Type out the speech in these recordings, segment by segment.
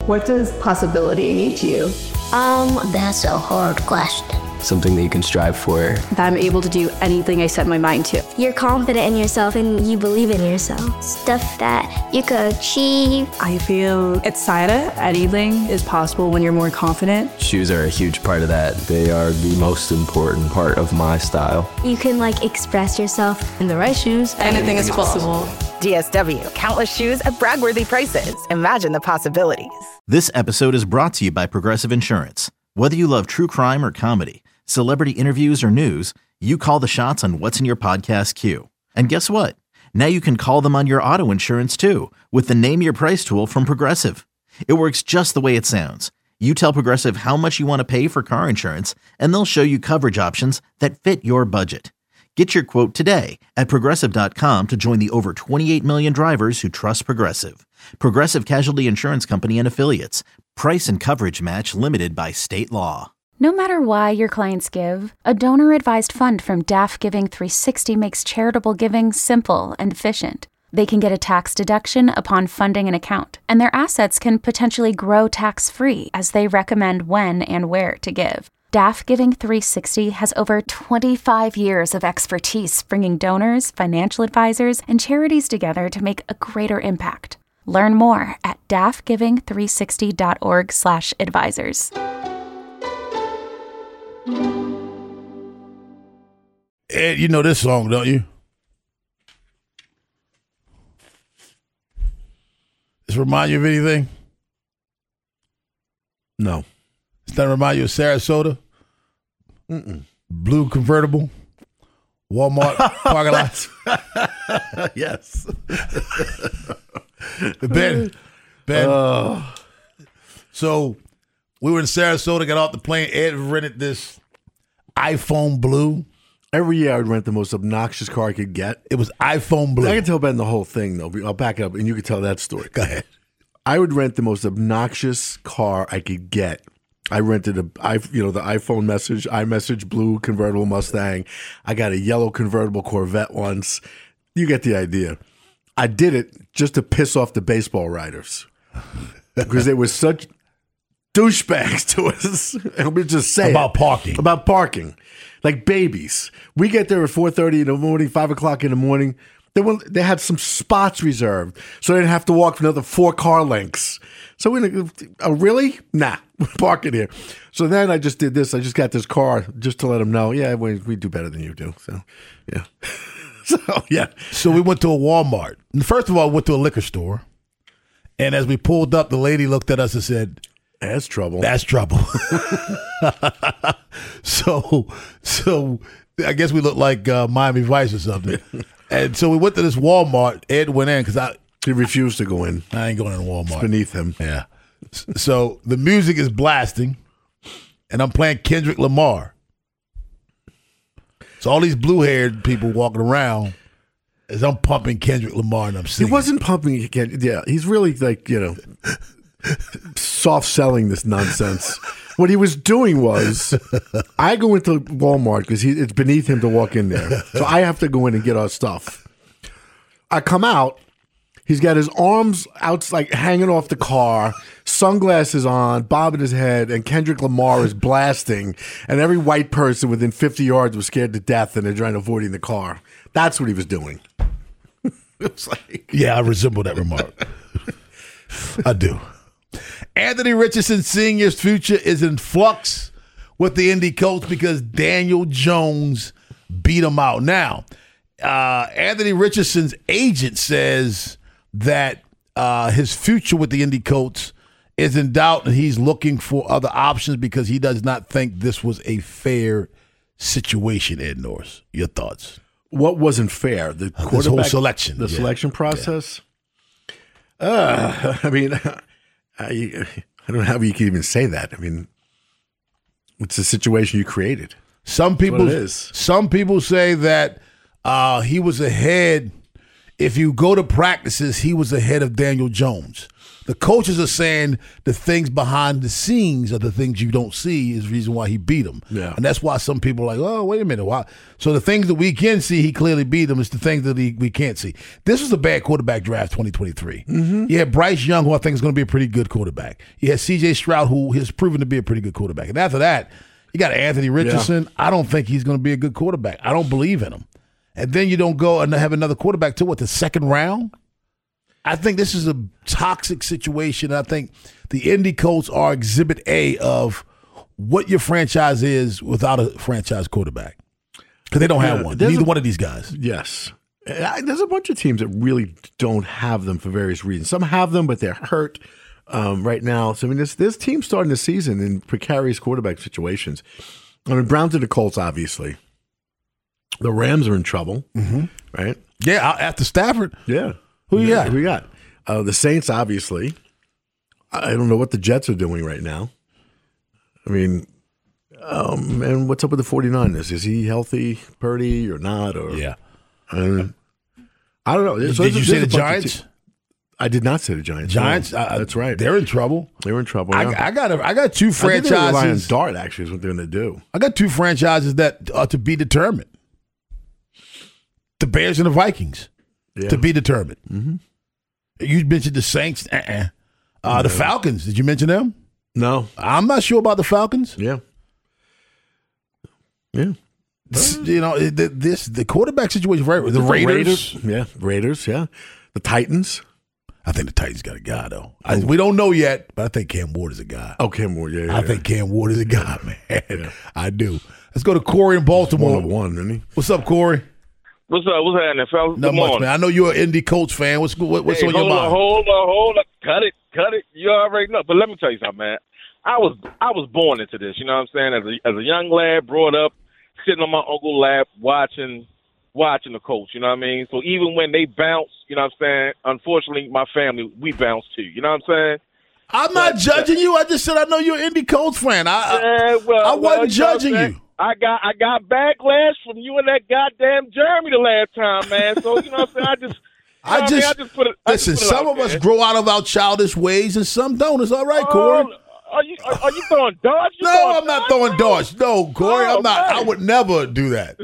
What does possibility mean to you? That's a hard question. Something that you can strive for. That I'm able to do anything I set my mind to. You're confident in yourself and you believe in yourself. Stuff that you could achieve. I feel excited. Anything is possible when you're more confident. Shoes are a huge part of that. They are the most important part of my style. You can express yourself. In the right shoes, anything is possible. DSW, countless shoes at brag-worthy prices. Imagine the possibilities. This episode is brought to you by Progressive Insurance. Whether you love true crime or comedy, celebrity interviews or news, you call the shots on what's in your podcast queue. And guess what? Now you can call them on your auto insurance too with the Name Your Price tool from Progressive. It works just the way it sounds. You tell Progressive how much you want to pay for car insurance, and they'll show you coverage options that fit your budget. Get your quote today at Progressive.com to join the over 28 million drivers who trust Progressive. Progressive Casualty Insurance Company and Affiliates. Price and coverage match limited by state law. No matter why your clients give, a donor-advised fund from DAF Giving 360 makes charitable giving simple and efficient. They can get a tax deduction upon funding an account, and their assets can potentially grow tax-free as they recommend when and where to give. DAF Giving 360 has over 25 years of expertise bringing donors, financial advisors, and charities together to make a greater impact. Learn more at dafgiving360.org/advisors. Ed, you know this song, don't you? Does it remind you of anything? No. Does that remind you of Sarasota? Blue convertible? Walmart parking lot? Yes. Ben. So we were in Sarasota, got off the plane. Ed rented this iPhone Blue. Every year I would rent the most obnoxious car I could get. It was iPhone Blue. I can tell Ben the whole thing, though. I'll back it up, and you can tell that story. Go ahead. I would rent the most obnoxious car I could get. I rented the iPhone iMessage Blue convertible Mustang. I got a yellow convertible Corvette once. You get the idea. I did it just to piss off the baseball writers because they were such douchebags to us. And we just say about parking, like babies. We get there at 4:30 in the morning, 5 o'clock in the morning. They had some spots reserved, so they didn't have to walk for another 4 car lengths. So really? Nah, park it here. So then I just did this. I just got this car just to let them know, yeah, we do better than you do. So, yeah. So we went to a Walmart. First of all, we went to a liquor store. And as we pulled up, the lady looked at us and said, That's trouble. That's trouble. So I guess we looked like Miami Vice or something. And so we went to this Walmart. Ed went in because he refused to go in. I ain't going in Walmart. It's beneath him. Yeah. So the music is blasting, and I'm playing Kendrick Lamar. So all these blue-haired people walking around as I'm pumping Kendrick Lamar and I'm singing. He wasn't pumping again. Yeah, he's really soft selling this nonsense. What he was doing was, I go into Walmart because it's beneath him to walk in there. So I have to go in and get our stuff. I come out. He's got his arms out, hanging off the car, sunglasses on, bobbing his head, and Kendrick Lamar is blasting. And every white person within 50 yards was scared to death, and they're trying to avoid in the car. That's what he was doing. It was yeah, I resemble that remark. I do. Anthony Richardson Sr.'s future is in flux with the Indy Colts because Daniel Jones beat him out. Now, Anthony Richardson's agent says that his future with the Indy Colts is in doubt and he's looking for other options because he does not think this was a fair situation, Ed Norris. Your thoughts? What wasn't fair? The quarterback, this whole selection. The selection process? Yeah. I mean, I don't know how you can even say that. I mean, it's a situation you created. Some people say that he was ahead. If you go to practices, he was ahead of Daniel Jones. The coaches are saying the things behind the scenes are the things you don't see is the reason why he beat them. Yeah. And that's why some people are like, oh, wait a minute. Why? So the things that we can see, he clearly beat them. It's the things that we can't see. This was a bad quarterback draft 2023. Mm-hmm. You had Bryce Young, who I think is going to be a pretty good quarterback. You had C.J. Stroud, who has proven to be a pretty good quarterback. And after that, you got Anthony Richardson. Yeah. I don't think he's going to be a good quarterback. I don't believe in him. And then you don't go and have another quarterback till the second round? I think this is a toxic situation. I think the Indy Colts are exhibit A of what your franchise is without a franchise quarterback. Because they don't have one. Neither one of these guys. Yes. There's a bunch of teams that really don't have them for various reasons. Some have them, but they're hurt right now. So, I mean, this team's starting the season in precarious quarterback situations. I mean, Browns and the Colts, obviously. The Rams are in trouble, right? Yeah, after Stafford. Yeah. Who you got? Who you got? The Saints, obviously. I don't know what the Jets are doing right now. I mean, and what's up with the 49ers? Is he healthy, Purdy, or not? Or yeah. I don't know. Did you say the Giants? I did not say the Giants. Giants? No, that's right. They're in trouble. They're in trouble. Yeah. I got two franchises. I think they're relying on Dart, actually, is what they're going to do. I got two franchises that are to be determined. The Bears and the Vikings. Yeah. To be determined. Mm-hmm. You mentioned the Saints. The Falcons. Did you mention them? No. I'm not sure about the Falcons. Yeah. Yeah. You know, the quarterback situation, right? The Raiders. Yeah. Raiders, yeah. The Titans. I think the Titans got a guy, though. We don't know yet, but I think Cam Ward is a guy. Oh, Cam Ward, yeah. I think Cam Ward is a guy, man. Yeah. I do. Let's go to Corey in Baltimore. 1-1, isn't he? What's up, Corey? What's up? What's happening, fellas? Not much, man. I know you're an Indy Colts fan. What's on your mind? Hold on. Cut it. You already know. But let me tell you something, man. I was born into this. You know what I'm saying? As a young lad, brought up, sitting on my uncle's lap, watching the Colts. You know what I mean? So even when they bounce, you know what I'm saying? Unfortunately, my family, we bounce too. You know what I'm saying? I'm not judging you. I just said I know you're an Indy Colts fan. I wasn't judging you. I got backlash from you and that goddamn Jeremy the last time, man. So you know what I'm saying? I just put it. Listen, some of us grow out of our childish ways, and some don't. It's all right, Corey. Are you throwing darts? No, I'm not throwing darts. No, Corey, I'm not. Man. I would never do that.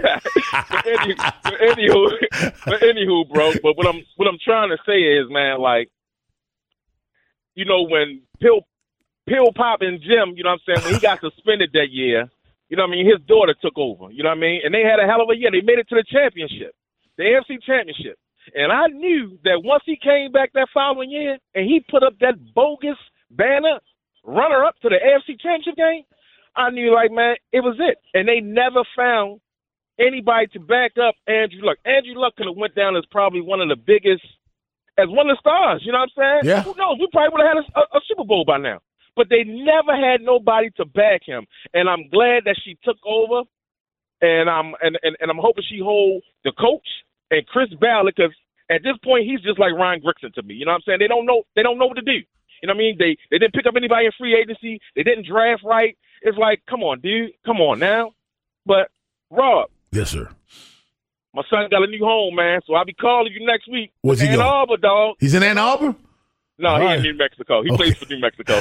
Anywho, bro. But what I'm trying to say is, man, like, you know, when Pill Pop and Jim, you know what I'm saying, when he got suspended that year. You know what I mean? His daughter took over. You know what I mean? And they had a hell of a year. They made it to the championship, the AFC championship. And I knew that once he came back that following year and he put up that bogus banner, runner-up to the AFC championship game, I knew, like, man, it was it. And they never found anybody to back up Andrew Luck. Andrew Luck could have went down as probably one of the biggest, as one of the stars. You know what I'm saying? Yeah. Who knows? We probably would have had a Super Bowl by now. But they never had nobody to back him, and I'm glad that she took over, and I'm hoping she hold the coach and Chris Ballard, because at this point he's just like Ryan Grigson to me. You know what I'm saying? They don't know what to do. You know what I mean? They didn't pick up anybody in free agency. They didn't draft right. It's like, come on, dude, come on now. But Rob, yes, sir. My son got a new home, man. So I'll be calling you next week. Where's he going? Ann Arbor, dog. He's in Ann Arbor? No, he's in New Mexico. He plays for New Mexico.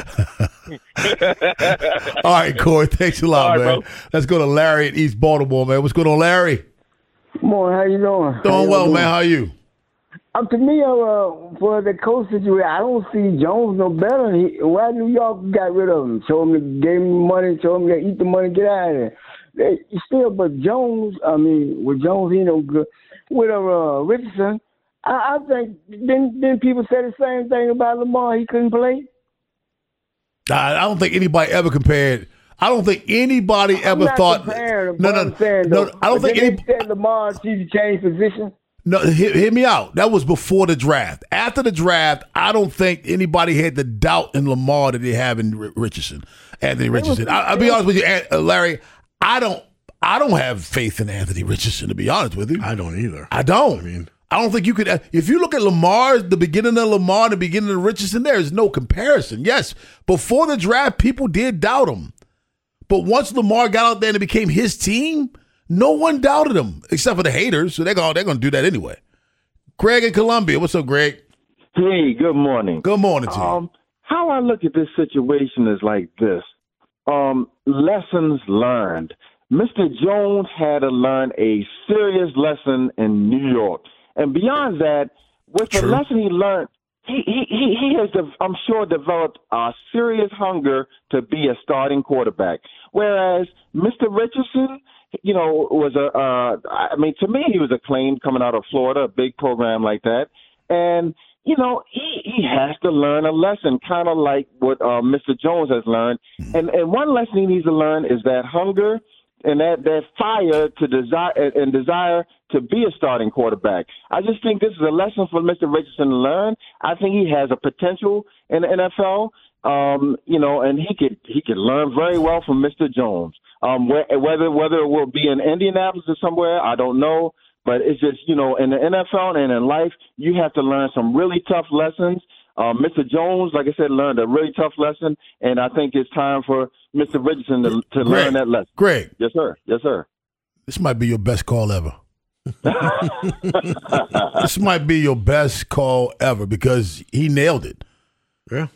All right, Corey. Thanks a lot, man. Bro. Let's go to Larry in East Baltimore, man. What's going on, Larry? Good morning. How you doing? Doing well, man. How are you? To me, for the coach situation, I don't see Jones no better. Why New York got rid of him? Told him, gave him money, told him to eat the money, get out of there. But Jones, with Jones, he no good. With Richardson, I think didn't people say the same thing about Lamar? He couldn't play. I don't think anybody ever compared. I don't think anybody ever thought. No. I don't think anybody said Lamar needs to change position. No, hear me out. That was before the draft. After the draft, I don't think anybody had the doubt in Lamar that they have in Richardson, Anthony Richardson. I'll be honest with you, Larry. I don't have faith in Anthony Richardson, to be honest with you. I don't either. I don't think you could. If you look at Lamar, the beginning of Lamar, the beginning of Richardson, there is no comparison. Yes, before the draft, people did doubt him. But once Lamar got out there and it became his team, no one doubted him except for the haters. So they're going to do that anyway. Greg in Columbia. What's up, Greg? Hey, good morning. Good morning to you. How I look at this situation is like this. Lessons learned. Mr. Jones had to learn a serious lesson in New York. And beyond that, with the lesson he learned, he has, I'm sure, developed a serious hunger to be a starting quarterback. Whereas Mr. Richardson, was to me, he was acclaimed coming out of Florida, a big program like that. And, he has to learn a lesson, kind of like what Mr. Jones has learned. And one lesson he needs to learn is that hunger and that fire to desire to be a starting quarterback. I just think this is a lesson for Mr. Richardson to learn. I think he has a potential in the NFL, and he could learn very well from Mr. Jones. Whether it will be in Indianapolis or somewhere, I don't know. But it's just, in the NFL and in life, you have to learn some really tough lessons. Mr. Jones, like I said, learned a really tough lesson, and I think it's time for Mr. Richardson to learn that lesson. Greg. Yes, sir. Yes, sir. This might be your best call ever. This might be your best call ever because he nailed it. Yeah.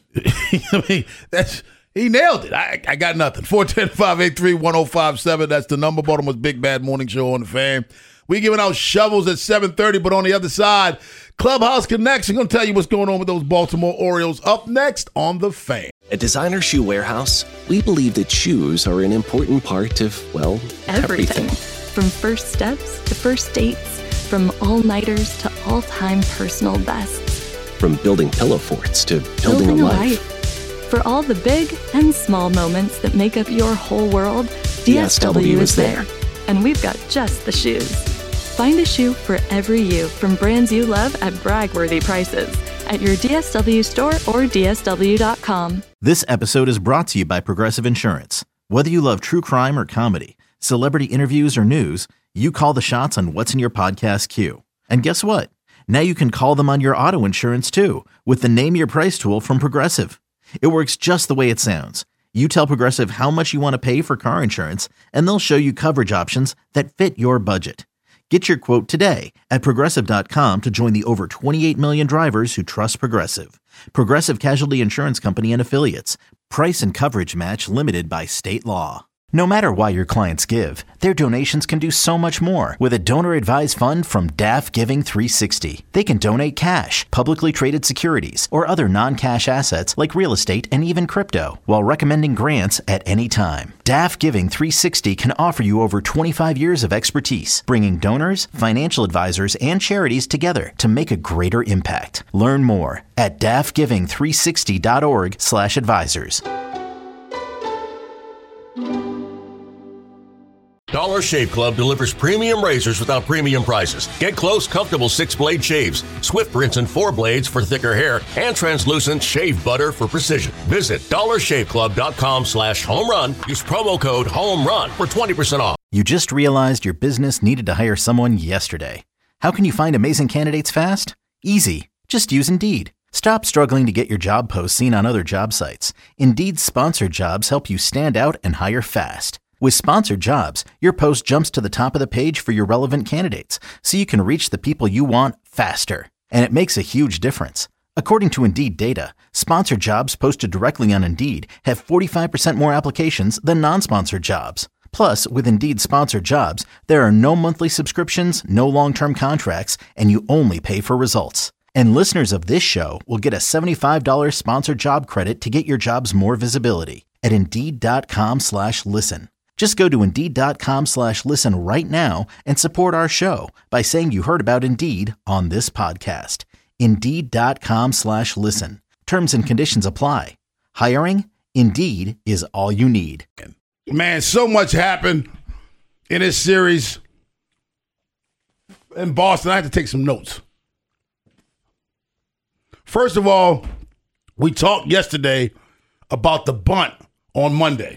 He nailed it. I got nothing. 410-583-1057. That's the number. Baltimore's Big Bad Morning Show on the Fan. We giving out shovels at 7:30, but on the other side, Clubhouse Connection. Going to tell you what's going on with those Baltimore Orioles. Up next on The Fan. At Designer Shoe Warehouse, we believe that shoes are an important part of, everything. From first steps to first dates, from all-nighters to all-time personal bests. From building pillow forts to building a life. For all the big and small moments that make up your whole world, DSW is there. And we've got just the shoes. Find a shoe for every you from brands you love at brag-worthy prices at your DSW store or DSW.com. This episode is brought to you by Progressive Insurance. Whether you love true crime or comedy, celebrity interviews or news, you call the shots on what's in your podcast queue. And guess what? Now you can call them on your auto insurance too with the Name Your Price tool from Progressive. It works just the way it sounds. You tell Progressive how much you want to pay for car insurance, and they'll show you coverage options that fit your budget. Get your quote today at Progressive.com to join the over 28 million drivers who trust Progressive. Progressive Casualty Insurance Company and Affiliates. Price and coverage match limited by state law. No matter why your clients give, their donations can do so much more with a donor-advised fund from DAF Giving 360. They can donate cash, publicly traded securities, or other non-cash assets like real estate and even crypto, while recommending grants at any time. DAF Giving 360 can offer you over 25 years of expertise, bringing donors, financial advisors, and charities together to make a greater impact. Learn more at dafgiving360.org/advisors. Dollar Shave Club delivers premium razors without premium prices. Get close, comfortable 6-blade shaves, swift rinse and 4 blades for thicker hair, and translucent shave butter for precision. Visit dollarshaveclub.com/homerun. Use promo code HOMERUN for 20% off. You just realized your business needed to hire someone yesterday. How can you find amazing candidates fast? Easy. Just use Indeed. Stop struggling to get your job posts seen on other job sites. Indeed's sponsored jobs help you stand out and hire fast. With sponsored jobs, your post jumps to the top of the page for your relevant candidates, so you can reach the people you want faster. And it makes a huge difference. According to Indeed data, sponsored jobs posted directly on Indeed have 45% more applications than non-sponsored jobs. Plus, with Indeed sponsored jobs, there are no monthly subscriptions, no long-term contracts, and you only pay for results. And listeners of this show will get a $75 sponsored job credit to get your jobs more visibility at Indeed.com/listen. Just go to Indeed.com/listen right now and support our show by saying you heard about Indeed on this podcast. Indeed.com/listen. Terms and conditions apply. Hiring? Indeed is all you need. Man, so much happened in this series in Boston. I had to take some notes. First of all, we talked yesterday about the bunt on Monday.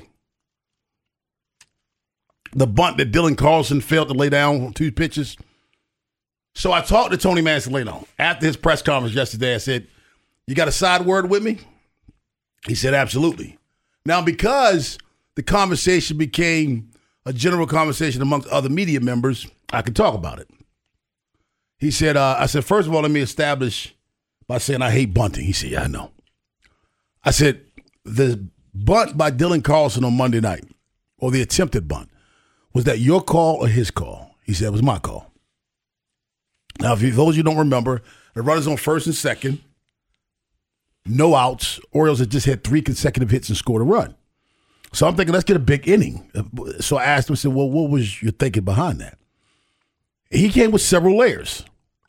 The bunt that Dylan Carlson failed to lay down on 2 pitches. So I talked to Tony Mansolino after his press conference yesterday. I said, "You got a side word with me?" He said, "Absolutely." Now, because the conversation became a general conversation amongst other media members, I could talk about it. He said, I said, "First of all, let me establish by saying I hate bunting. He said, yeah, I know. I said, the bunt by Dylan Carlson on Monday night, or the attempted bunt, was that your call or his call? He said it was my call. Now, those of you don't remember, the runners on first and second, no outs. Orioles had just had 3 consecutive hits and scored a run. So I'm thinking, let's get a big inning. So I asked him, I said, well, what was your thinking behind that? He came with several layers.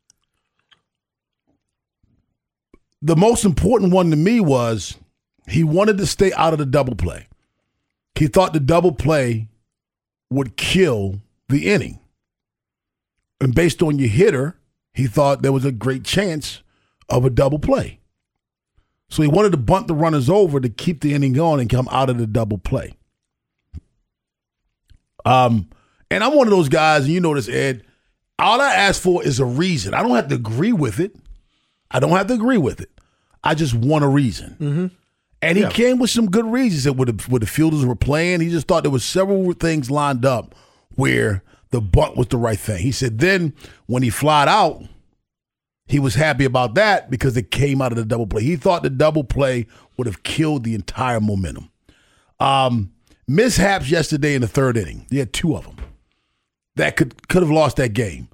The most important one to me was he wanted to stay out of the double play. He thought the double play would kill the inning. And based on your hitter, he thought there was a great chance of a double play. So he wanted to bunt the runners over to keep the inning going and come out of the double play. And I'm one of those guys, and you know this, Ed, all I ask for is a reason. I don't have to agree with it. I just want a reason. Mm-hmm. And he came with some good reasons. He said with the fielders were playing, he just thought there was several things lined up where the bunt was the right thing. He said then when he flied out, he was happy about that because it came out of the double play. He thought the double play would have killed the entire momentum. Mishaps yesterday in the third inning. He had 2 of them that could have lost that game.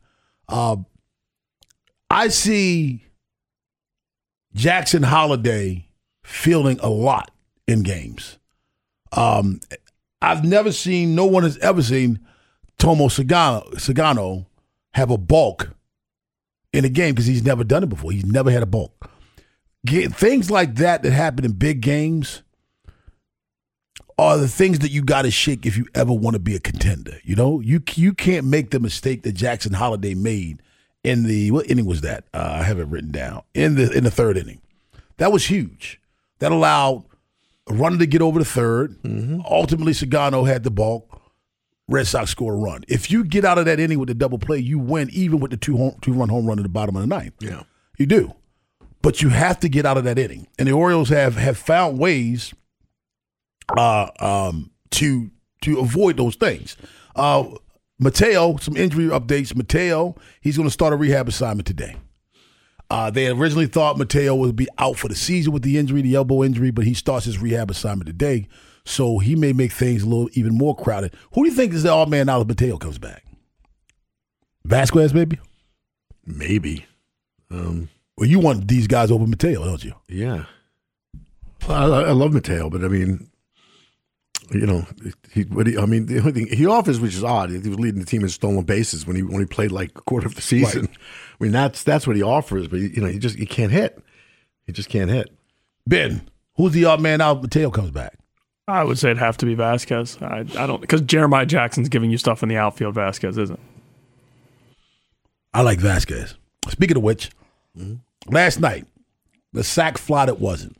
I see Jackson Holiday fielding a lot in games. I've never seen, no one has ever seen Tomo Sagano have a balk in a game because he's never done it before. He's never had a balk. Things like that happen in big games are the things that you got to shake if you ever want to be a contender. You know, you can't make the mistake that Jackson Holiday made in the, what inning was that? I have it written down. In the third inning. That was huge. That allowed a runner to get over the third. Mm-hmm. Ultimately, Sagano had the balk. Red Sox score a run. If you get out of that inning with the double play, you win even with the two-run home run at the bottom of the ninth. Yeah. You do. But you have to get out of that inning. And the Orioles have found ways to avoid those things. Mateo, some injury updates. Mateo, he's going to start a rehab assignment today. They originally thought Mateo would be out for the season with the injury, the elbow injury, but he starts his rehab assignment today. So he may make things a little even more crowded. Who do you think is the odd man out if Mateo comes back? Vasquez, maybe? Maybe. Well, you want these guys over Mateo, don't you? Yeah. I love Mateo, but I mean, you know, the only thing he offers, which is odd, he was leading the team in stolen bases when he played like a quarter of the season. Right. I mean, that's what he offers, but you know, he can't hit. He just can't hit. Ben, who's the odd man out if Mateo comes back? I would say it'd have to be Vasquez. I don't, because Jeremiah Jackson's giving you stuff in the outfield. Vasquez isn't. I like Vasquez. Speaking of which, last night, the sac fly that wasn't.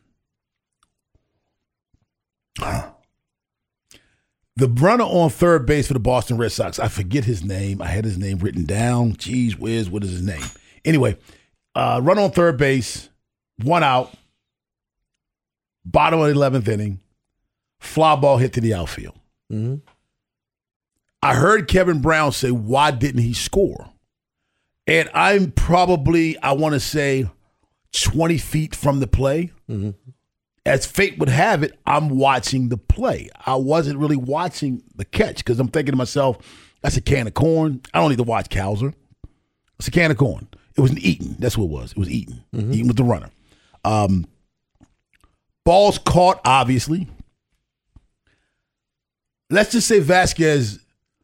The runner on third base for the Boston Red Sox, I forget his name. I had his name written down. Geez whiz, what is his name? Anyway, runner on third base, 1 out, bottom of the 11th inning. Fly ball hit to the outfield. Mm-hmm. I heard Kevin Brown say, why didn't he score? And I'm probably, I want to say, 20 feet from the play. Mm-hmm. As fate would have it, I'm watching the play. I wasn't really watching the catch because I'm thinking to myself, that's a can of corn. I don't need to watch Cowser. It's a can of corn. It was an Eaton. That's what it was. It was Eaton. Mm-hmm. Eaton was the runner. Balls caught, obviously. Let's just say Vasquez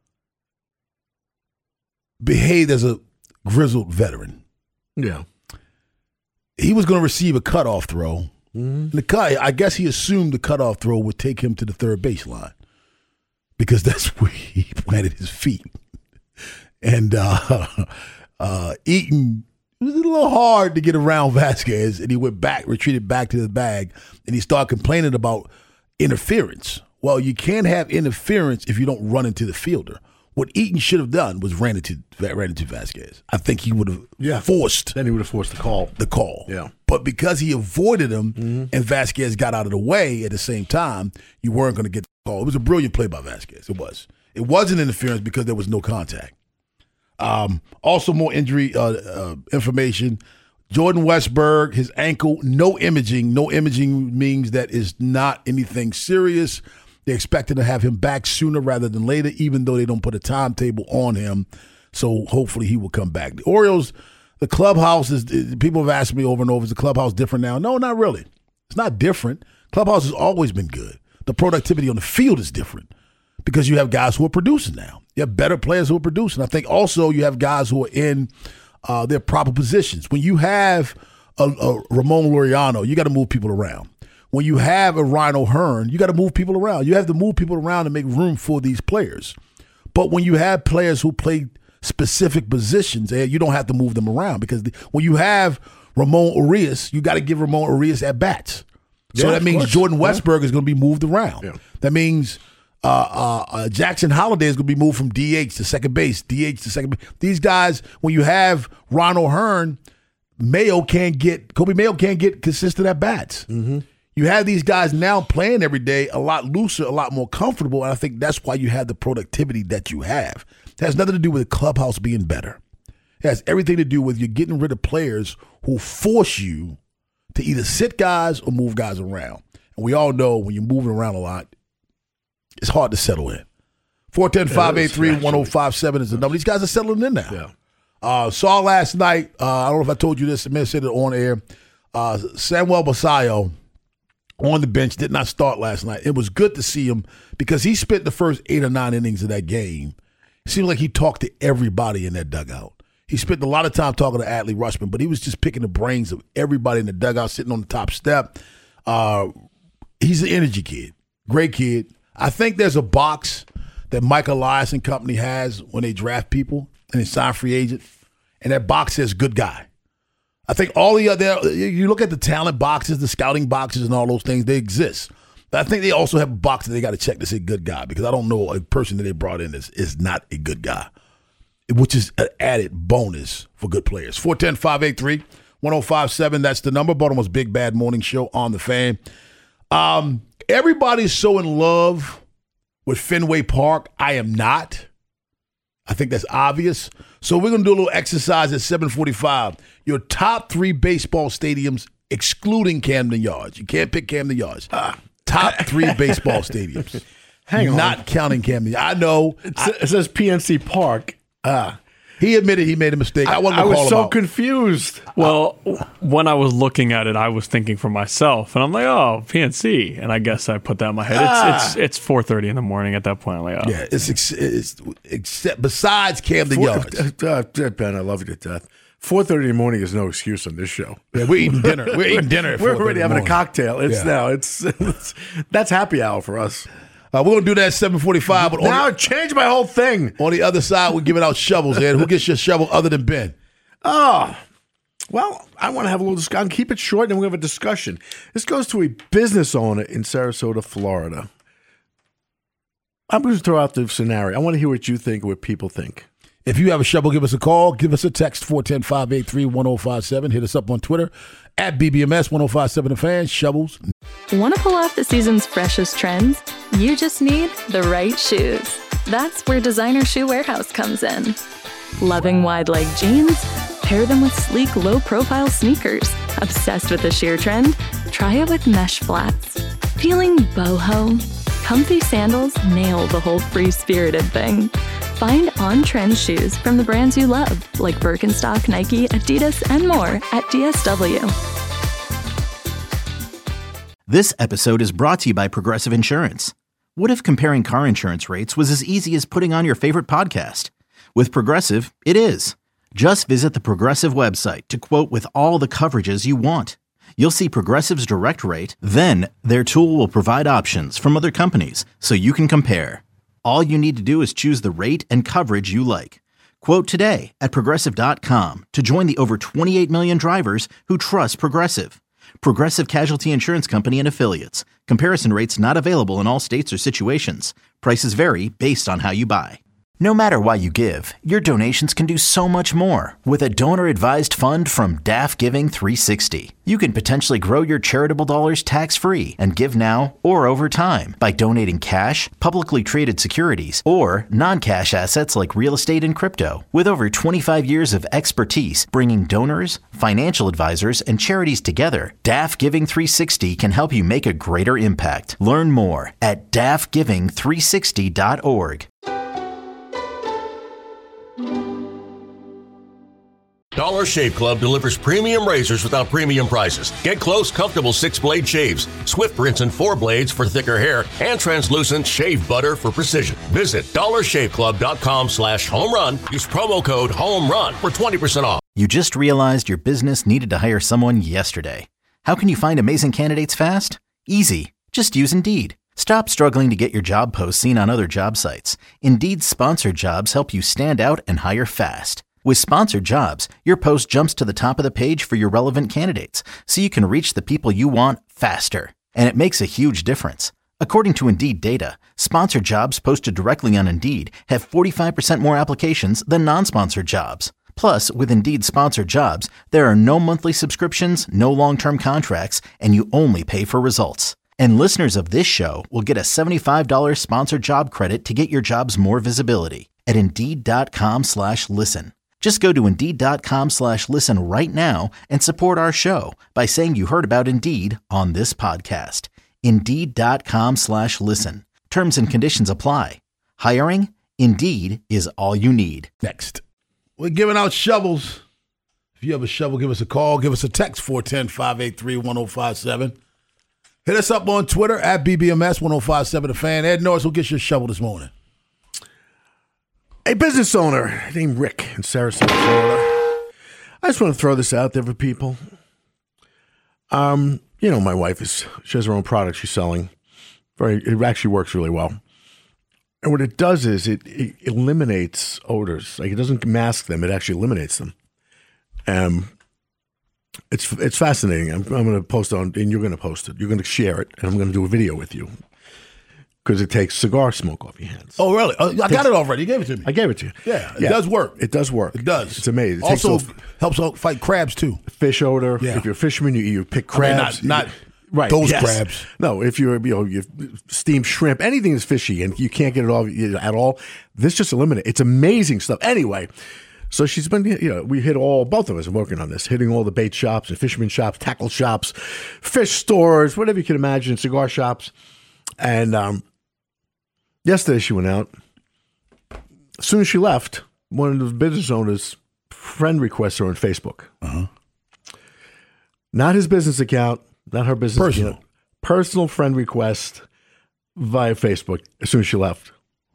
behaved as a grizzled veteran. Yeah. He was going to receive a cutoff throw. Mm-hmm. I guess he assumed the cutoff throw would take him to the third baseline because that's where he planted his feet. And Eaton, it was a little hard to get around Vasquez, and he retreated back to the bag, and he started complaining about interference. Well, you can't have interference if you don't run into the fielder. What Eaton should have done was ran into Vasquez. I think he would have forced. Then he would have forced the call. Yeah. But because he avoided him and Vasquez got out of the way at the same time, you weren't going to get the call. It was a brilliant play by Vasquez. It was. It wasn't interference because there was no contact. Also, more injury information. Jordan Westberg, his ankle, no imaging. No imaging means that is not anything serious. They're expecting to have him back sooner rather than later, even though they don't put a timetable on him. So hopefully he will come back. The Orioles, the clubhouse is, people have asked me over and over, is the clubhouse different now? No, not really. It's not different. Clubhouse has always been good. The productivity on the field is different because you have guys who are producing now. You have better players who are producing. I think also you have guys who are in their proper positions. When you have a Ramon Laureano, you got to move people around. When you have a Ryan O'Hearn, you got to move people around. You have to move people around to make room for these players. But when you have players who play specific positions, you don't have to move them around because when you have Ramon Urias, you got to give Ramon Urias at bats. So that means Jordan Westberg is going to be moved around. Yeah. That means Jackson Holliday is going to be moved from DH to second base, DH to second base. These guys, when you have Ron O'Hearn, Kobe Mayo can't get consistent at bats. Mm-hmm. You have these guys now playing every day a lot looser, a lot more comfortable, and I think that's why you have the productivity that you have. It has nothing to do with the clubhouse being better. It has everything to do with you getting rid of players who force you to either sit guys or move guys around. And we all know when you're moving around a lot, it's hard to settle in. 410-583-1057 is the number. These guys are settling in now. Yeah. Saw last night, I don't know if I told you this, I may have said it on air, Samuel Basallo on the bench did not start last night. It was good to see him because he spent the first 8 or 9 innings of that game. It seemed like he talked to everybody in that dugout. He spent a lot of time talking to Adley Rutschman, but he was just picking the brains of everybody in the dugout, sitting on the top step. He's an energy kid, great kid. I think there's a box that Mike Elias and company has when they draft people and they sign free agent, and that box says good guy. I think all the other, you look at the talent boxes, the scouting boxes and all those things, they exist. But I think they also have a box that they got to check to say good guy because I don't know a person that they brought in is not a good guy, which is an added bonus for good players. 410-583-1057, that's the number. Baltimore's Big Bad Morning Show on the Fan. Everybody's so in love with Fenway Park. I am not. I think that's obvious. So we're going to do a little exercise at 7:45. Your top 3 baseball stadiums, excluding Camden Yards. You can't pick Camden Yards. Top 3 baseball stadiums. Hang on. Not counting Camden. I know. It says PNC Park. He admitted he made a mistake. I was so confused. Well, when I was looking at it, I was thinking for myself, and I'm like, "Oh, PNC," and I guess I put that in my head. It's 4:30 in the morning at that point. I'm like, "Oh, yeah." It's except besides Camden Yards. Ben, I love you to death. 4:30 in the morning is no excuse on this show. Yeah, we're eating dinner. We're eating dinner. At we're already having a cocktail. It's that's happy hour for us. We're going to do that at 7:45. But now change my whole thing. On the other side, we're giving out shovels, Ed. Who gets your shovel other than Ben? Oh, well, I want to have a little discussion. Keep it short, and then we have a discussion. This goes to a business owner in Sarasota, Florida. I'm going to throw out the scenario. I want to hear what you think or what people think. If you have a shovel, give us a call. Give us a text, 410-583-1057. Hit us up on Twitter, at BBMS 1057 The Fan. Shovels. Want to pull off the season's freshest trends? You just need the right shoes. That's where Designer Shoe Warehouse comes in. Loving wide leg jeans? Pair them with sleek, low-profile sneakers. Obsessed with the sheer trend? Try it with mesh flats. Feeling boho? Comfy sandals nail the whole free-spirited thing. Find on-trend shoes from the brands you love, like Birkenstock, Nike, Adidas, and more at DSW. This episode is brought to you by Progressive Insurance. What if comparing car insurance rates was as easy as putting on your favorite podcast? With Progressive, it is. Just visit the Progressive website to quote with all the coverages you want. You'll see Progressive's direct rate, then their tool will provide options from other companies so you can compare. All you need to do is choose the rate and coverage you like. Quote today at Progressive.com to join the over 28 million drivers who trust Progressive. Progressive Casualty Insurance Company and Affiliates. Comparison rates not available in all states or situations. Prices vary based on how you buy. No matter why you give, your donations can do so much more with a donor-advised fund from DAF Giving 360. You can potentially grow your charitable dollars tax-free and give now or over time by donating cash, publicly traded securities, or non-cash assets like real estate and crypto. With over 25 years of expertise bringing donors, financial advisors, and charities together, DAF Giving 360 can help you make a greater impact. Learn more at dafgiving360.org. Dollar Shave Club delivers premium razors without premium prices. Get close, comfortable 6-blade shaves, Swift rinse and 4 blades for thicker hair, and translucent shave butter for precision. Visit dollarshaveclub.com/homerun. Use promo code HOMERUN for 20% off. You just realized your business needed to hire someone yesterday. How can you find amazing candidates fast? Easy. Just use Indeed. Stop struggling to get your job posts seen on other job sites. Indeed's sponsored jobs help you stand out and hire fast. With sponsored jobs, your post jumps to the top of the page for your relevant candidates, so you can reach the people you want faster. And it makes a huge difference. According to Indeed data, sponsored jobs posted directly on Indeed have 45% more applications than non-sponsored jobs. Plus, with Indeed sponsored jobs, there are no monthly subscriptions, no long-term contracts, and you only pay for results. And listeners of this show will get a $75 sponsored job credit to get your jobs more visibility at Indeed.com/listen. Just go to Indeed.com/listen right now and support our show by saying you heard about Indeed on this podcast. Indeed.com/listen. Terms and conditions apply. Hiring? Indeed is all you need. Next. We're giving out shovels. If you have a shovel, give us a call. Give us a text, 410-583-1057. Hit us up on Twitter at BBMS1057 The Fan. Ed Norris will get your shovel this morning. A business owner named Rick in Sarasota, Florida. I just want to throw this out there for people. My wife she has her own product she's selling. It actually works really well. And what it does is it eliminates odors. Like, it doesn't mask them, it actually eliminates them. It's fascinating. I'm going to post it on, and you're going to post it. You're going to share it, and I'm going to do a video with you. Because it takes cigar smoke off your hands. Oh, really? I got it already. You gave it to me. I gave it to you. Yeah, it does work. It does work. It does. It's amazing. It also helps fight crabs, too. Fish odor. Yeah. If you're a fisherman, you pick crabs. Not right, those crabs. No, if you're you steam shrimp, anything that's fishy and you can't get it off at all, this just eliminates. It's amazing stuff. Anyway, so she's been, we hit both of us are working on this, hitting all the bait shops and fisherman shops, tackle shops, fish stores, whatever you can imagine, cigar shops. And yesterday she went out. As soon as she left, one of the business owners' friend requests her on Facebook. Uh-huh. Not his business account, not her business Personal. account. Personal friend request via Facebook as soon as she left.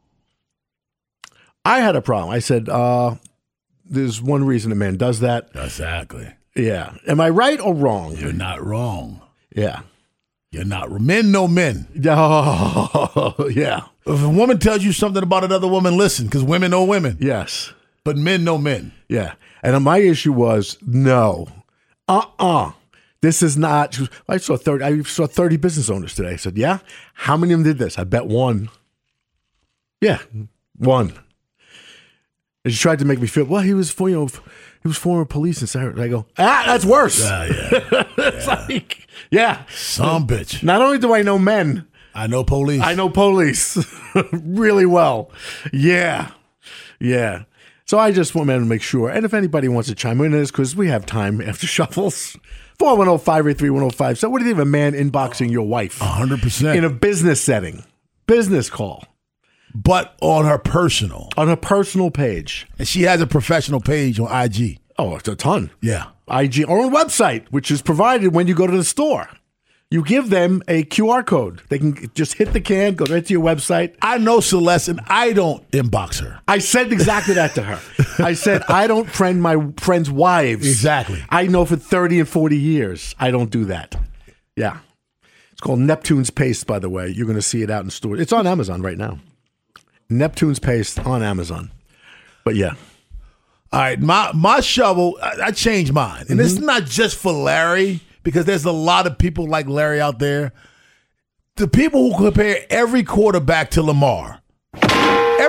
I had a problem. I said, there's one reason a man does that. Exactly. Yeah. Am I right or wrong? You're not wrong. Yeah. You're not. Men know men. Oh, yeah. If a woman tells you something about another woman, listen, because women know women. Yes. But men know men. Yeah. And my issue was, no. This is not. I saw 30 business owners today. I said, yeah? How many of them did this? I bet one. Yeah, one. And she tried to make me feel, well, he was former police in Sarah. I go, that's worse. It's like, some bitch. Not only do I know men, I know police. really well. Yeah. So I just want men to make sure. And if anybody wants to chime in on this, because we have time after shuffles, 410-583-1057. So what do you think of a man inboxing your wife? 100%. In a business setting. Business call. But on her personal. On her personal page. And she has a professional page on IG. Oh, it's a ton. Yeah. IG, our own website, which is provided when you go to the store. You give them a QR code. They can just hit the can, go right to your website. I know Celeste, and I don't inbox her. I said exactly that to her. I said, I don't friend my friends' wives. Exactly. I know for 30 and 40 years, I don't do that. Yeah. It's called Neptune's Paste, by the way. You're going to see it out in stores. It's on Amazon right now. Neptune's Paste on Amazon. But yeah. All right, my shovel, I changed mine. And it's not just for Larry, because there's a lot of people like Larry out there. The people who compare every quarterback to Lamar.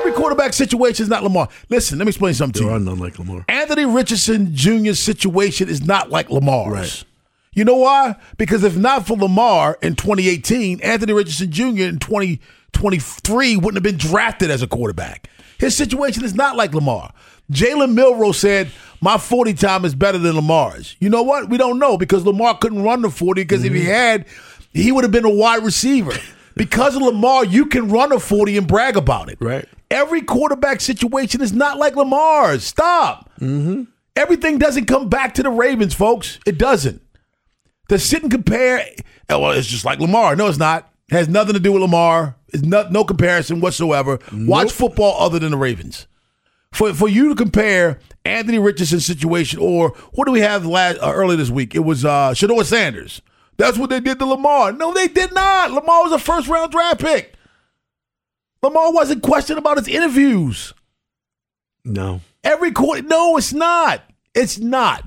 Every quarterback situation is not Lamar. Listen, let me explain something to you. There are none like Lamar. Anthony Richardson Jr.'s situation is not like Lamar's. Right. You know why? Because if not for Lamar in 2018, Anthony Richardson Jr. in 2023 wouldn't have been drafted as a quarterback. His situation is not like Lamar. Jalen Milroe said, my 40 time is better than Lamar's. You know what? We don't know because Lamar couldn't run the 40 because if he had, he would have been a wide receiver. Because of Lamar, you can run a 40 and brag about it. Right. Every quarterback situation is not like Lamar's. Stop. Mm-hmm. Everything doesn't come back to the Ravens, folks. It doesn't. To sit and compare, well, it's just like Lamar. No, it's not. It has nothing to do with Lamar. It's no comparison whatsoever. Nope. Watch football other than the Ravens. For you to compare Anthony Richardson's situation, or what do we have earlier this week? It was Shedeur Sanders. That's what they did to Lamar. No, they did not. Lamar was a first-round draft pick. Lamar wasn't questioned about his interviews. No. No, it's not. It's not.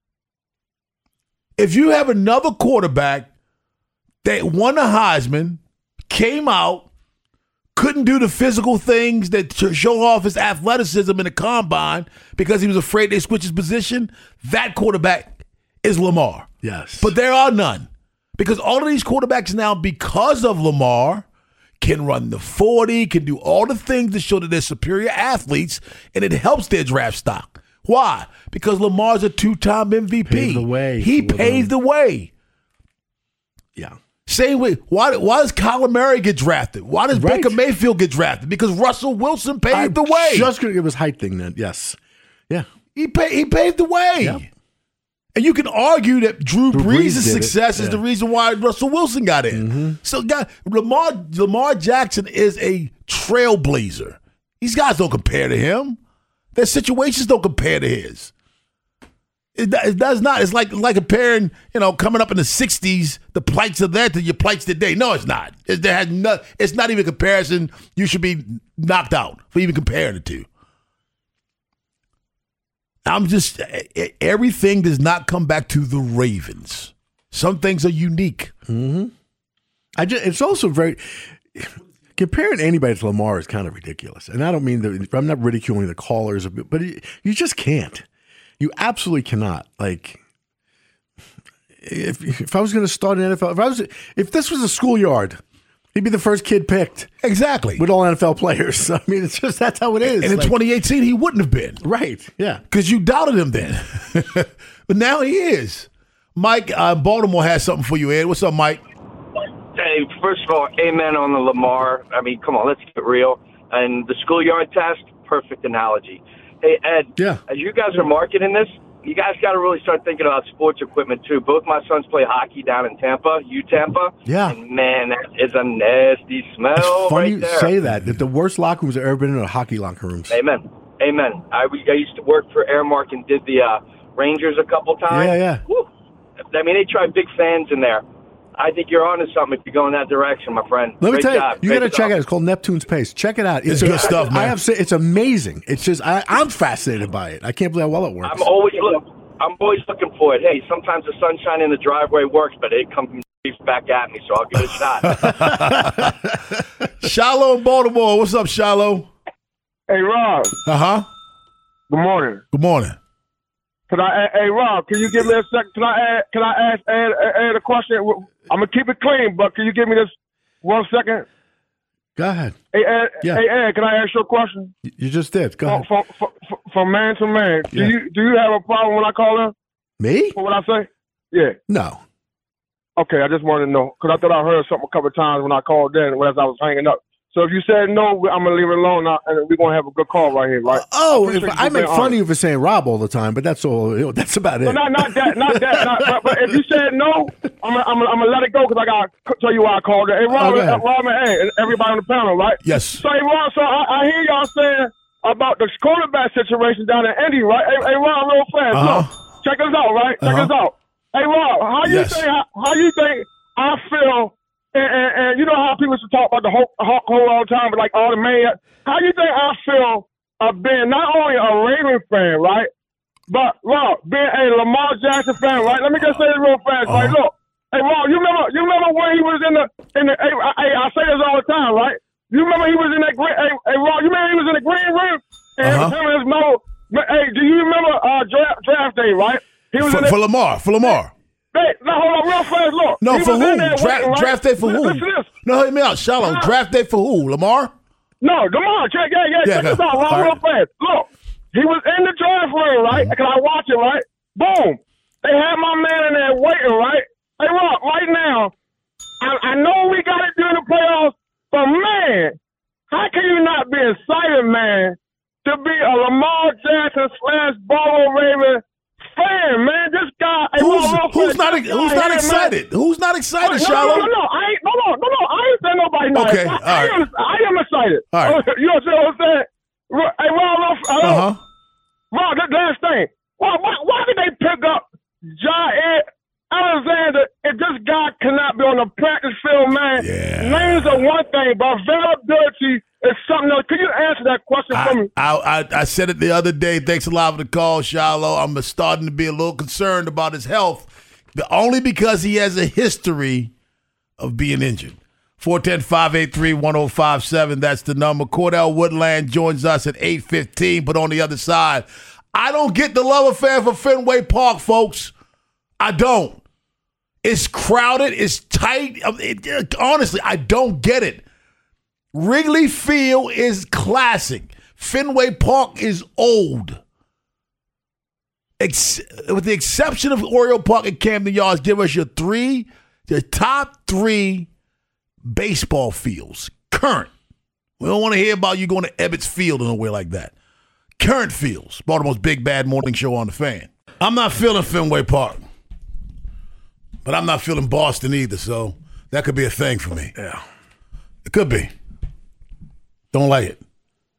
If you have another quarterback that won a Heisman, came out, couldn't do the physical things that show off his athleticism in the combine because he was afraid they switch his position, that quarterback is Lamar. Yes. But there are none. Because all of these quarterbacks now, because of Lamar, can run the 40, can do all the things that show that they're superior athletes, and it helps their draft stock. Why? Because Lamar's a two-time MVP. Paved the way. He paved the way. Yeah. Same way. Why does Kyler Murray get drafted? Why does Baker Mayfield get drafted? Because Russell Wilson paved the way. Just going to give his height thing then. Yes. Yeah. He paved the way. Yep. And you can argue that Drew Brees' did success is the reason why Russell Wilson got in. Mm-hmm. So, Lamar Jackson is a trailblazer. These guys don't compare to him. Their situations don't compare to his. It does not. It's like comparing, coming up in the 60s, the plights of that to your plights today. No, it's not. It's not even a comparison. You should be knocked out for even comparing the two. Everything does not come back to the Ravens. Some things are unique. Mm-hmm. It's also comparing anybody to Lamar is kind of ridiculous. And I don't mean I'm not ridiculing the callers, but you just can't. You absolutely cannot. Like, if I was going to start an NFL, if this was a schoolyard, he'd be the first kid picked. Exactly. With all NFL players. I mean, it's just, that's how it is. And in 2018, he wouldn't have been. Right. Yeah. Because you doubted him then. But now he is. Mike, Baltimore has something for you, Ed. What's up, Mike? Hey, first of all, amen on the Lamar. I mean, come on, let's get real. And the schoolyard test, perfect analogy. Hey, Ed, as you guys are marketing this, you guys got to really start thinking about sports equipment, too. Both my sons play hockey down in Tampa, Tampa. Yeah. And, man, that is a nasty smell It's funny right there. you say that the worst locker rooms I've ever been in are hockey locker rooms. Amen. I used to work for Airmark and did the Rangers a couple times. Yeah. Whew. I mean, they try big fans in there. I think you're onto something if you go in that direction, my friend. Let me Great tell you, job. you got to check it out. It's called Neptune's Pace. Check it out. It's good stuff, man. I have to say, it's amazing. It's just, I'm fascinated by it. I can't believe how well it works. I'm always looking for it. Hey, sometimes the sunshine in the driveway works, but it comes back at me, so I'll give it a shot. Shiloh in Baltimore. What's up, Shiloh? Hey, Rob. Uh-huh. Good morning. Good morning. Hey, Rob, can you give me a second? Can I ask Ed a question? I'm gonna keep it clean, but can you give me this 1 second? Go ahead. Hey, Ed, can I ask you a question? You just did. Go ahead. From man to man, do you have a problem when I call in? Me? For what I say? Yeah. No. Okay, I just wanted to know because I thought I heard something a couple of times when I called in as I was hanging up. So if you said no, I'm gonna leave it alone now, and we're gonna have a good call right here, right? I make fun of you for saying Rob all the time, but that's all. That's about it. No, not that. But if you said no, I'm gonna let it go because I gotta tell you why I called it. Hey, Rob, and everybody on the panel, right? Yes. So, hey, Rob, I hear y'all saying about the quarterback situation down in Indy, right? Hey, Rob, real fast. Look, check us out, right? Check us out. Hey, Rob, how you think I feel? And you know how people used to talk about the Hulk all the time, but like all the man. How you think I feel of being not only a Ravens fan, right, but Rob, being a Lamar Jackson fan, right? Let me just say this real fast, right? Look, hey Rob, you remember when he was in the? Hey, I say this all the time, right? You remember he was in that green? Hey, Rob, you remember he was in the green room? And him and his mother. Hey, do you remember draft day? Right? He was for Lamar. Hey, now hold on, real fast. Look. No, he for was who? in there waiting, right? Draft day for who? Listen to this. No, hear me out, Shallow. Draft day for who? Lamar? No, Lamar. Check this out, Rob, real fast. Look, he was in the draft room, right? Because I watch it, right? Boom. They had my man in there waiting, right? Hey, Rob, right now, I know we got it during the playoffs, but man, how can you not be excited, man, to be a Lamar Jackson / Baltimore Raven fan, man? This guy. Who's not excited? Who's not excited, Shallow? No, I ain't saying nobody not Okay, excited. all right. I am excited. All right. You know what I'm saying? Hey, Rob, Rob, that last thing. Why did they pick up Jair Alexander if this guy cannot be on the practice field, man? Yeah. Names are one thing, but availability is something else. Can you answer that question for me? I said it the other day. Thanks a lot for the call, Shallow. I'm starting to be a little concerned about his health, but only because he has a history of being injured. 410-583-1057. That's the number. Cordell Woodland joins us at 8:15, but on the other side, I don't get the love affair for Fenway Park, folks. I don't. It's crowded. It's tight. Honestly, I don't get it. Wrigley Field is classic. Fenway Park is old. With the exception of Oriole Park and Camden Yards, give us your top three baseball fields. Current. We don't want to hear about you going to Ebbets Field or nowhere like that. Current fields. Baltimore's big bad morning show on the Fan. I'm not feeling Fenway Park, but I'm not feeling Boston either, so that could be a thing for me. Yeah. It could be. Don't like it.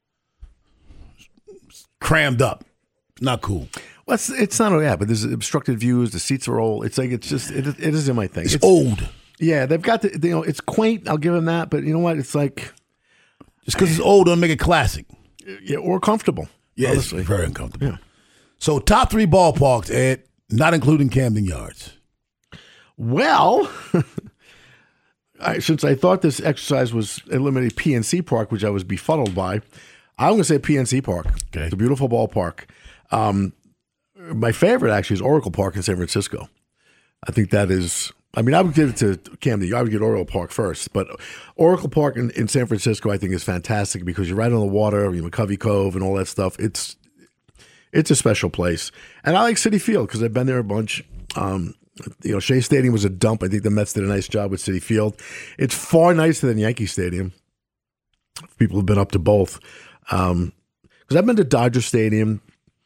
It's crammed up. It's not cool. Well, it's not only that, but there's obstructed views. The seats are old. It's like it isn't my thing. It's old. Yeah, they've got it's quaint. I'll give them that, but you know what? It's like just because it's old doesn't make it classic. Yeah, or comfortable. Yeah, honestly. It's very uncomfortable. Yeah. So top three ballparks, Ed, not including Camden Yards. Well, since I thought this exercise was eliminating PNC Park, which I was befuddled by, I'm going to say PNC Park. Okay. It's a beautiful ballpark. My favorite actually is Oracle Park in San Francisco. I think that is. I mean, I would give it to Camden. I would get Oriole Park first, but Oracle Park in San Francisco, I think, is fantastic because you're right on the water, McCovey Cove, and all that stuff. It's a special place, and I like Citi Field because I've been there a bunch. Shea Stadium was a dump. I think the Mets did a nice job with Citi Field. It's far nicer than Yankee Stadium. People have been up to both because I've been to Dodger Stadium.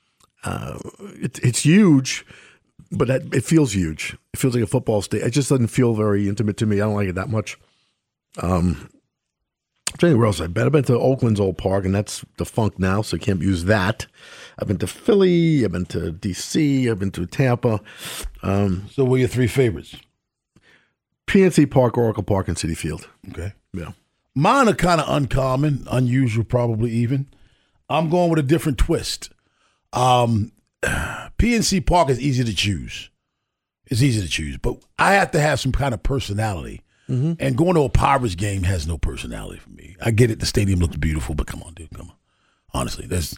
It's huge. But it feels huge. It feels like a football stadium. It just doesn't feel very intimate to me. I don't like it that much. I'm trying to where else I've been. I've been to Oakland's old park, and that's defunct now, so I can't use that. I've been to Philly. I've been to D.C. I've been to Tampa. So what are your three favorites? PNC Park, Oracle Park, and Citi Field. Okay. Yeah. Mine are kind of uncommon, unusual probably even. I'm going with a different twist. PNC Park is easy to choose. It's easy to choose, but I have to have some kind of personality. Mm-hmm. And going to a Pirates game has no personality for me. I get it. The stadium looks beautiful, but come on, dude. Come on. Honestly, it's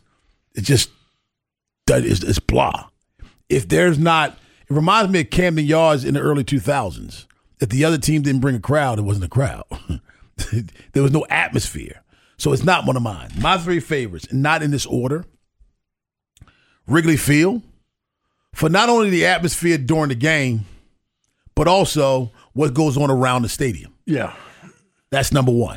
blah. If there's not, it reminds me of Camden Yards in the early 2000s. If the other team didn't bring a crowd, it wasn't a crowd. There was no atmosphere. So it's not one of mine. My three favorites, and not in this order. Wrigley Field, for not only the atmosphere during the game, but also what goes on around the stadium. Yeah. That's number one.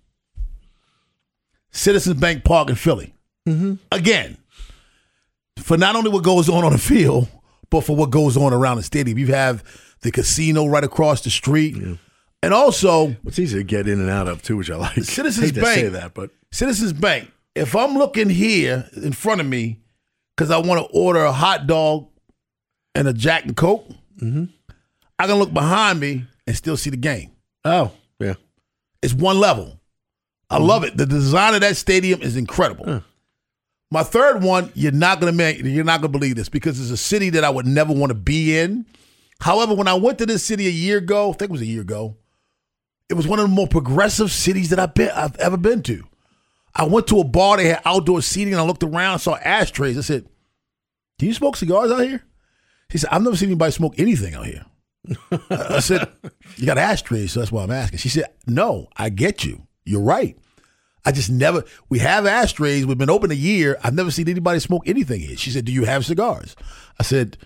Citizens Bank Park in Philly. Mm-hmm. Again, for not only what goes on the field, but for what goes on around the stadium. You have the casino right across the street. Yeah. And also, it's easy to get in and out of, too, which I like. Citizens Bank. To say that, but Citizens Bank. If I'm looking here in front of me, because I want to order a hot dog and a Jack and Coke, mm-hmm. I can look behind me and still see the game. Oh, yeah. It's one level. I love it. The design of that stadium is incredible. My third one, you're not gonna believe this because it's a city that I would never want to be in. However, when I went to this city a year ago, I think it was a year ago, It was one of the more progressive cities that I've ever been to. I went to a bar, they had outdoor seating, and I looked around, saw ashtrays. I said, "Do you smoke cigars out here?" He said, "I've never seen anybody smoke anything out here." I said, "You got ashtrays, so that's why I'm asking." She said, "No, I get you. You're right. I just never, we have ashtrays. We've been open a year. I've never seen anybody smoke anything here." She said, "Do you have cigars?" I said,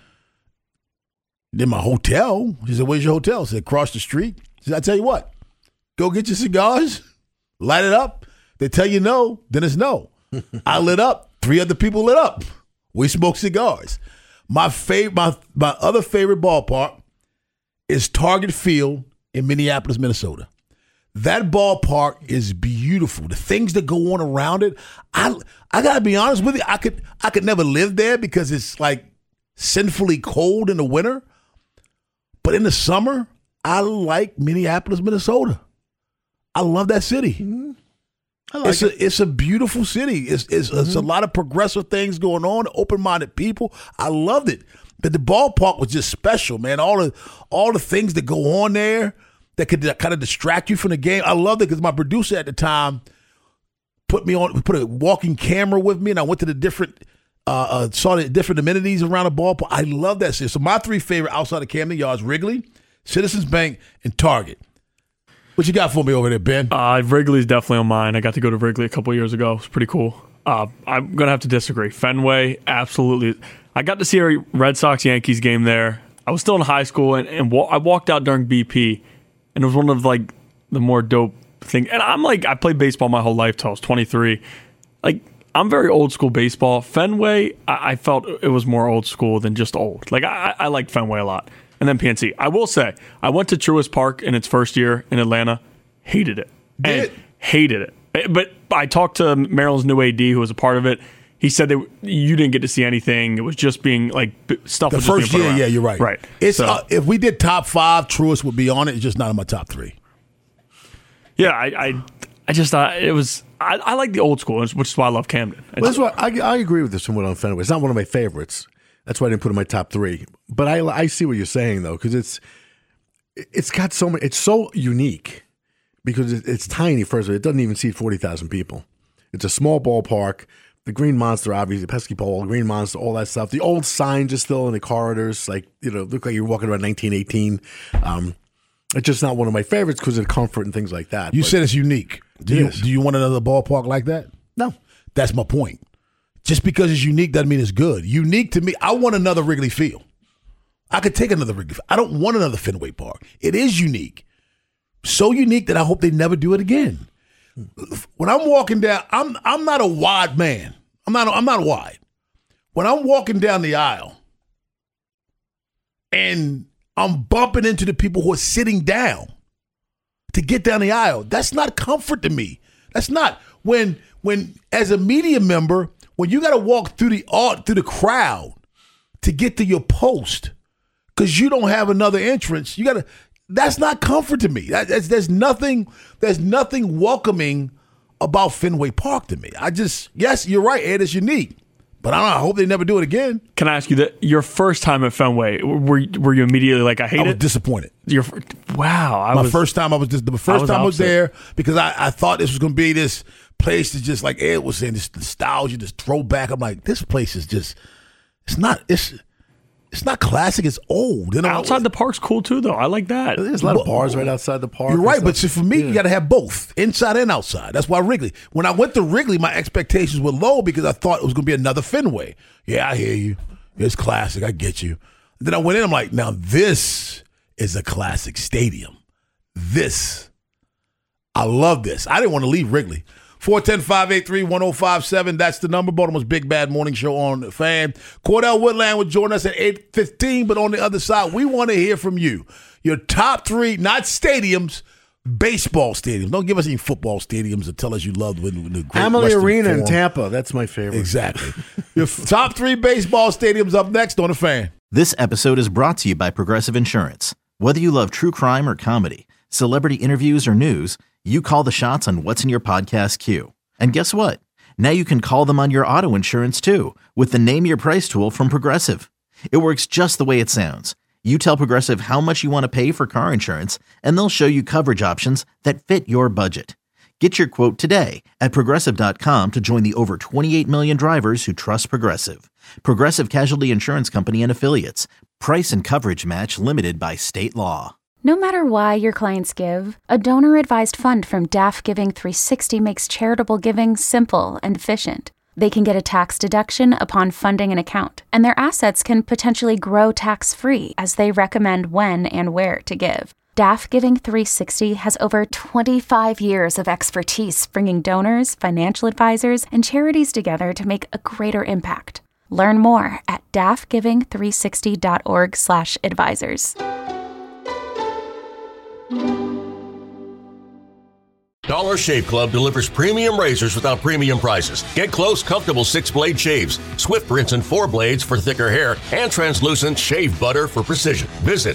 "In my hotel." She said, "Where's your hotel?" I said, "Across the street." She said, "I tell you what, go get your cigars, light it up. They tell you no, then it's no." I lit up. 3 other people lit up. We smoked cigars. My other favorite ballpark is Target Field in Minneapolis, Minnesota. That ballpark is beautiful. The things that go on around it, I gotta be honest with you, I could never live there because it's like sinfully cold in the winter. But in the summer, I like Minneapolis, Minnesota. I love that city. Mm-hmm. It's a beautiful city. It's a lot of progressive things going on, open-minded people. I loved it. But the ballpark was just special, man. All the things that go on there that could kind of distract you from the game. I loved it because my producer at the time put a walking camera with me, and I went to the different saw the different amenities around the ballpark. I love that city. So my 3 favorite outside of Camden Yards: Wrigley, Citizens Bank, and Target. What you got for me over there, Ben? Wrigley's definitely on mine. I got to go to Wrigley a couple years ago. It's pretty cool. I'm going to have to disagree. Fenway, absolutely. I got to see a Red Sox-Yankees game there. I was still in high school, and I walked out during BP, and it was one of like the more dope things. And I played baseball my whole life till I was 23. Like, I'm very old school baseball. Fenway, I felt it was more old school than just old. Like, I liked Fenway a lot. And then PNC. I will say, I went to Truist Park in its first year in Atlanta. Hated it. Hated it. But I talked to Maryland's new AD, who was a part of it. He said that you didn't get to see anything. It was just being like stuff. The first year, yeah, you're right. Right. It's if we did top 5, Truist would be on it. It's just not in my top 3. Yeah, I just thought it was. I like the old school, which is why I love Camden. Well, that's why I agree with this one on Fenway. It's not one of my favorites. That's why I didn't put it in my top 3. But I see what you're saying though, because it's got so many. It's so unique because it's tiny. First of all, it doesn't even seat 40,000 people. It's a small ballpark. The Green Monster, obviously, the pesky pole, Green Monster, all that stuff. The old signs are still in the corridors, like look like you're walking around 1918. It's just not one of my favorites because of the comfort and things like that. You said it's unique. Do you want another ballpark like that? No. That's my point. Just because it's unique doesn't mean it's good. Unique to me, I want another Wrigley Field. I could take another Wrigley Field. I don't want another Fenway Park. It is unique. So unique that I hope they never do it again. When I'm walking down, I'm not a wide man. I'm not wide. When I'm walking down the aisle and I'm bumping into the people who are sitting down to get down the aisle, that's not comfort to me. That's not when as a media member, when you got to walk through the crowd to get to your post because you don't have another entrance. That's not comfort to me. There's nothing welcoming about Fenway Park to me. Yes, you're right, Ed, it's unique. But I hope they never do it again. Can I ask you that your first time at Fenway, were you immediately like, I hate it? I was disappointed. Wow. First time I was there because I thought this was going to be this place that's just like Ed was saying, this nostalgia, this throwback. I'm like, this place is just, it's not classic. It's old. Outside the park's cool too, though. I like that. There's a lot of bars right outside the park. You're right, but for me, you got to have both, inside and outside. That's why Wrigley. When I went to Wrigley, my expectations were low because I thought it was going to be another Fenway. Yeah, I hear you. It's classic. I get you. Then I went in. I'm like, now this is a classic stadium. I love this. I didn't want to leave Wrigley. 410-583-1057. That's the number. Baltimore's Big Bad Morning Show on the Fan. Cordell Woodland will join us at 8:15, but on the other side, we want to hear from you. Your top 3, not stadiums, baseball stadiums. Don't give us any football stadiums and tell us you loved the great Amalie Western Arena Forum. in Tampa. That's my favorite. Exactly. Your top 3 baseball stadiums up next on the Fan. This episode is brought to you by Progressive Insurance. Whether you love true crime or comedy, celebrity interviews or news, you call the shots on what's in your podcast queue. And guess what? Now you can call them on your auto insurance too with the Name Your Price tool from Progressive. It works just the way it sounds. You tell Progressive how much you want to pay for car insurance, and they'll show you coverage options that fit your budget. Get your quote today at Progressive.com to join the over 28 million drivers who trust Progressive. Progressive Casualty Insurance Company and Affiliates. Price and coverage match limited by state law. No matter why your clients give, a donor-advised fund from DAF Giving 360 makes charitable giving simple and efficient. They can get a tax deduction upon funding an account, and their assets can potentially grow tax-free as they recommend when and where to give. DAF Giving 360 has over 25 years of expertise bringing donors, financial advisors, and charities together to make a greater impact. Learn more at dafgiving360.org/advisors. Dollar Shave Club delivers premium razors without premium prices. Get close, comfortable 6-blade shaves, Swift rinse and 4 blades for thicker hair, and translucent shave butter for precision. Visit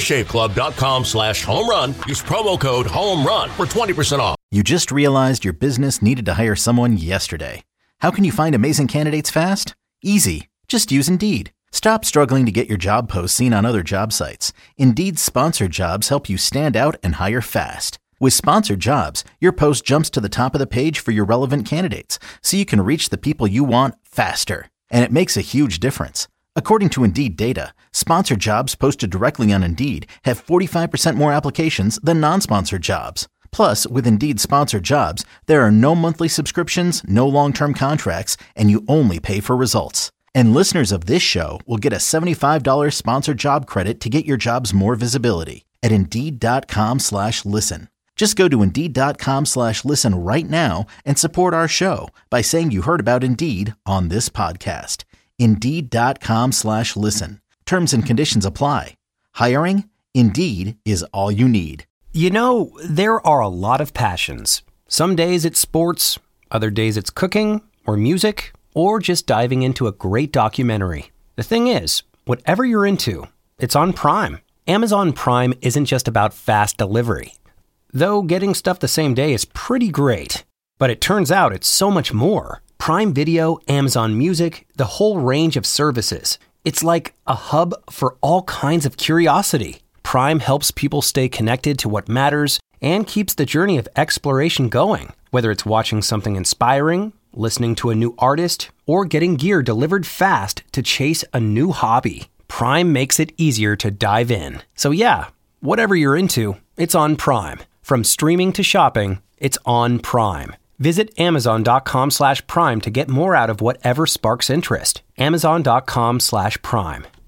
dollarshaveclub.com/home run. Use promo code HOMERUN for 20% off. You just realized your business needed to hire someone yesterday. How can you find amazing candidates fast? Easy. Just use Indeed. Stop struggling to get your job posts seen on other job sites. Indeed's sponsored jobs help you stand out and hire fast. With sponsored jobs, your post jumps to the top of the page for your relevant candidates, so you can reach the people you want faster. And it makes a huge difference. According to Indeed data, sponsored jobs posted directly on Indeed have 45% more applications than non-sponsored jobs. Plus, with Indeed sponsored jobs, there are no monthly subscriptions, no long-term contracts, and you only pay for results. And listeners of this show will get a $75 sponsored job credit to get your jobs more visibility at Indeed.com/listen. Just go to Indeed.com/listen right now and support our show by saying you heard about Indeed on this podcast. Indeed.com/listen. Terms and conditions apply. Hiring? Indeed is all you need. You know, there are a lot of passions. Some days it's sports, other days it's cooking or music, or just diving into a great documentary. The thing is, whatever you're into, it's on Prime. Amazon Prime isn't just about fast delivery. Though getting stuff the same day is pretty great. But it turns out it's so much more. Prime Video, Amazon Music, the whole range of services. It's like a hub for all kinds of curiosity. Prime helps people stay connected to what matters and keeps the journey of exploration going. Whether it's watching something inspiring, listening to a new artist, or getting gear delivered fast to chase a new hobby, Prime makes it easier to dive in. So yeah, whatever you're into, it's on Prime. From streaming to shopping, it's on Prime. Visit Amazon.com/Prime to get more out of whatever sparks interest. Amazon.com/Prime.